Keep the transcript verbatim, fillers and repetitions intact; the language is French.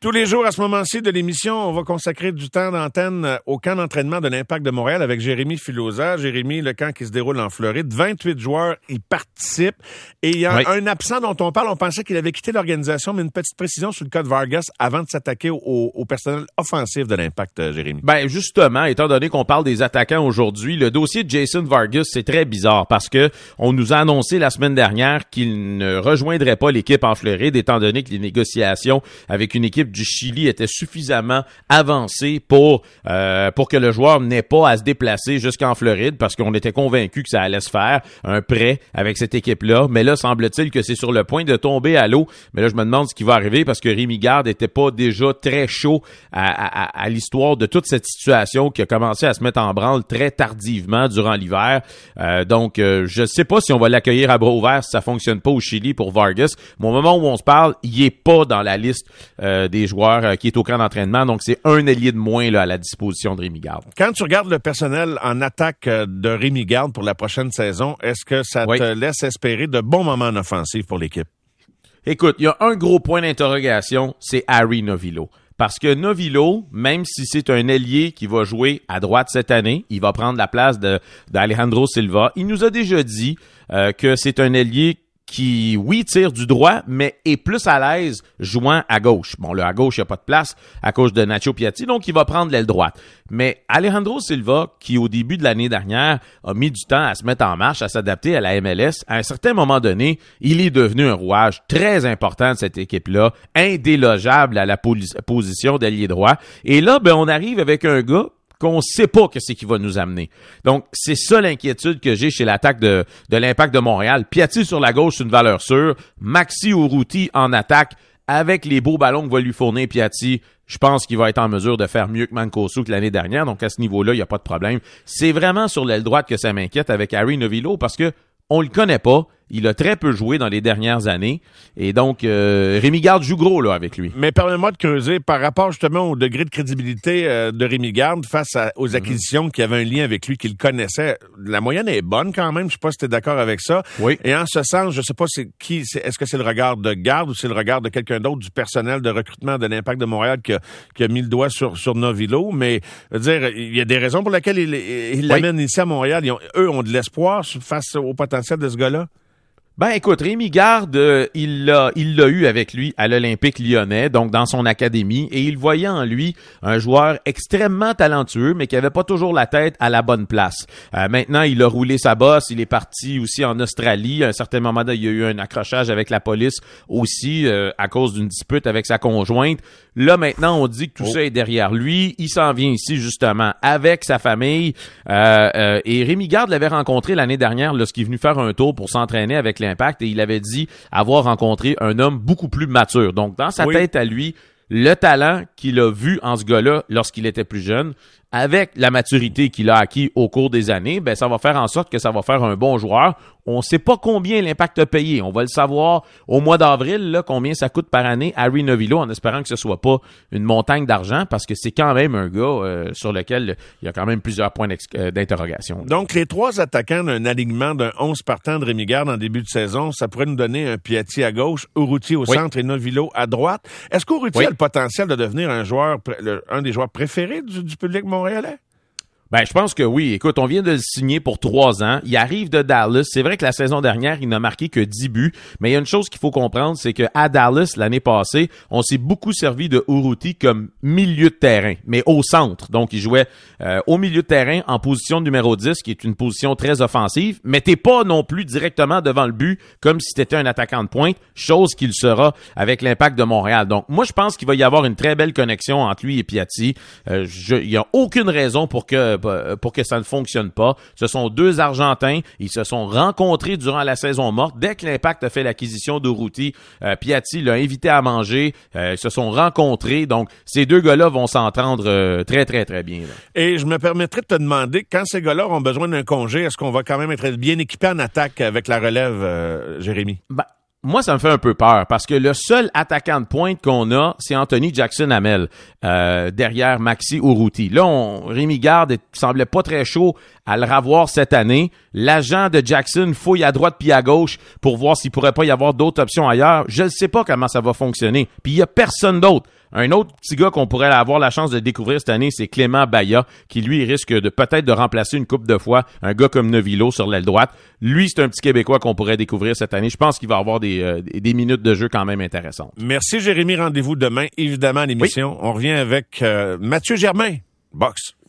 Tous les jours, à ce moment-ci de l'émission, on va consacrer du temps d'antenne au camp d'entraînement de l'Impact de Montréal avec Jérémy Filosa. Jérémy, le camp qui se déroule en Floride. vingt-huit joueurs y participent. Et il y a oui. un absent dont on parle. On pensait qu'il avait quitté l'organisation, mais une petite précision sur le cas de Vargas avant de s'attaquer au, au personnel offensif de l'Impact, Jérémy. Ben, justement, étant donné qu'on parle des attaquants aujourd'hui, le dossier de Jason Vargas, c'est très bizarre parce que on nous a annoncé la semaine dernière qu'il ne rejoindrait pas l'équipe en Floride, étant donné que les négociations avec une équipe du Chili était suffisamment avancé pour euh, pour que le joueur n'ait pas à se déplacer jusqu'en Floride parce qu'on était convaincu que ça allait se faire, un prêt avec cette équipe-là. Mais là, semble-t-il que c'est sur le point de tomber à l'eau. Mais là, je me demande ce qui va arriver parce que Rémi Garde n'était pas déjà très chaud à, à, à l'histoire de toute cette situation qui a commencé à se mettre en branle très tardivement durant l'hiver. Euh, donc, euh, je sais pas si on va l'accueillir à bras ouverts si ça fonctionne pas au Chili pour Vargas. Mais au moment où on se parle, il est pas dans la liste euh, des joueurs qui est au camp d'entraînement. Donc, c'est un ailier de moins là, à la disposition de Rémi Garde. Quand tu regardes le personnel en attaque de Rémi Garde pour la prochaine saison, est-ce que ça oui. te laisse espérer de bons moments en offensive pour l'équipe? Écoute, il y a un gros point d'interrogation, c'est Harry Novillo. Parce que Novillo, même si c'est un ailier qui va jouer à droite cette année, il va prendre la place de d'Alejandro Silva. Il nous a déjà dit euh, que c'est un ailier qui, oui, tire du droit, mais est plus à l'aise jouant à gauche. Bon, là, à gauche, il n'y a pas de place à cause de Nacho Piatti, donc il va prendre l'aile droite. Mais Alejandro Silva, qui au début de l'année dernière a mis du temps à se mettre en marche, à s'adapter à la M L S, à un certain moment donné, il est devenu un rouage très important de cette équipe-là, indélogeable à la pos- position d'ailier droit. Et là, ben, on arrive avec un gars qu'on sait pas que c'est qui va nous amener. Donc, c'est ça l'inquiétude que j'ai chez l'attaque de, de l'Impact de Montréal. Piatti sur la gauche, c'est une valeur sûre. Maxi Urruti en attaque, avec les beaux ballons que va lui fournir Piatti, je pense qu'il va être en mesure de faire mieux que Mancosu que l'année dernière. Donc, à ce niveau-là, il n'y a pas de problème. C'est vraiment sur l'aile droite que ça m'inquiète avec Harry Novillo parce que on le connaît pas. Il a très peu joué dans les dernières années. Et donc, euh, Rémi Garde joue gros là avec lui. Mais permets-moi de creuser par rapport justement au degré de crédibilité euh, de Rémi Garde face à, aux acquisitions mm-hmm. qui avaient un lien avec lui, qu'il connaissait. La moyenne est bonne quand même. Je sais pas si tu es d'accord avec ça. Oui. Et en ce sens, je sais pas c'est qui, c'est, est-ce que c'est le regard de Garde ou c'est le regard de quelqu'un d'autre du personnel de recrutement de l'Impact de Montréal qui a, qui a mis le doigt sur, sur Novillo. Mais, je veux dire, il y a des raisons pour lesquelles il, il oui. l'amène ici à Montréal. Ils ont, eux ont de l'espoir face au potentiel de ce gars-là. Ben écoute, Rémi Garde, euh, il l'a il l'a eu avec lui à l'Olympique Lyonnais, donc dans son académie, et il voyait en lui un joueur extrêmement talentueux, mais qui avait pas toujours la tête à la bonne place. Euh, maintenant, il a roulé sa bosse, il est parti aussi en Australie. À un certain moment, il y a eu un accrochage avec la police aussi euh, à cause d'une dispute avec sa conjointe. Là, maintenant, on dit que tout oh. ça est derrière lui. Il s'en vient ici, justement, avec sa famille. Euh, euh, et Rémi Garde l'avait rencontré l'année dernière lorsqu'il est venu faire un tour pour s'entraîner avec l'Impact et il avait dit avoir rencontré un homme beaucoup plus mature. Donc, dans sa oui. tête à lui, le talent qu'il a vu en ce gars-là lorsqu'il était plus jeune, avec la maturité qu'il a acquis au cours des années, ben ça va faire en sorte que ça va faire un bon joueur. On sait pas combien l'Impact a payé. On va le savoir au mois d'avril, là, combien ça coûte par année Harry Novillo, en espérant que ce soit pas une montagne d'argent, parce que c'est quand même un gars euh, sur lequel il y a quand même plusieurs points euh, d'interrogation. Donc, les trois attaquants d'un alignement d'un onze partant de Rémi Garde en début de saison, ça pourrait nous donner un Piatti à gauche, Urruti au oui. centre et Novillo à droite. Est-ce qu'Urruti oui. a le potentiel de devenir un joueur, un des joueurs préférés du, du public montréalais? Ben, je pense que oui. Écoute, on vient de le signer pour trois ans. Il arrive de Dallas. C'est vrai que la saison dernière, il n'a marqué que dix buts. Mais il y a une chose qu'il faut comprendre, c'est que à Dallas, l'année passée, on s'est beaucoup servi de Urruti comme milieu de terrain, mais au centre. Donc, il jouait euh, au milieu de terrain en position numéro dix, qui est une position très offensive. Mais t'es pas non plus directement devant le but, comme si t'étais un attaquant de pointe, chose qu'il sera avec l'Impact de Montréal. Donc, moi, je pense qu'il va y avoir une très belle connexion entre lui et Piatti. Euh, je, il y a aucune raison pour que pour que ça ne fonctionne pas. Ce sont deux Argentins. Ils se sont rencontrés durant la saison morte. Dès que l'Impact a fait l'acquisition d'Urruti, euh, Piatti l'a invité à manger. Euh, ils se sont rencontrés. Donc, ces deux gars-là vont s'entendre euh, très, très, très bien. Là. Et je me permettrais de te demander, quand ces gars-là ont besoin d'un congé, est-ce qu'on va quand même être bien équipé en attaque avec la relève, euh, Jérémy? Ben, moi, ça me fait un peu peur parce que le seul attaquant de pointe qu'on a, c'est Anthony Jackson-Hamel, euh, derrière Maxi Urruti. Là, on, Rémi Garde semblait pas très chaud à le revoir cette année. L'agent de Jackson fouille à droite puis à gauche pour voir s'il pourrait pas y avoir d'autres options ailleurs. Je ne sais pas comment ça va fonctionner. Puis il y a personne d'autre. Un autre petit gars qu'on pourrait avoir la chance de découvrir cette année, c'est Clément Baya, qui lui risque de peut-être de remplacer une couple de fois un gars comme Novillo sur l'aile droite. Lui, c'est un petit Québécois qu'on pourrait découvrir cette année. Je pense qu'il va avoir des, euh, des minutes de jeu quand même intéressantes. Merci Jérémy, rendez-vous demain, évidemment à l'émission. Oui. On revient avec euh, Mathieu Germain, boxe.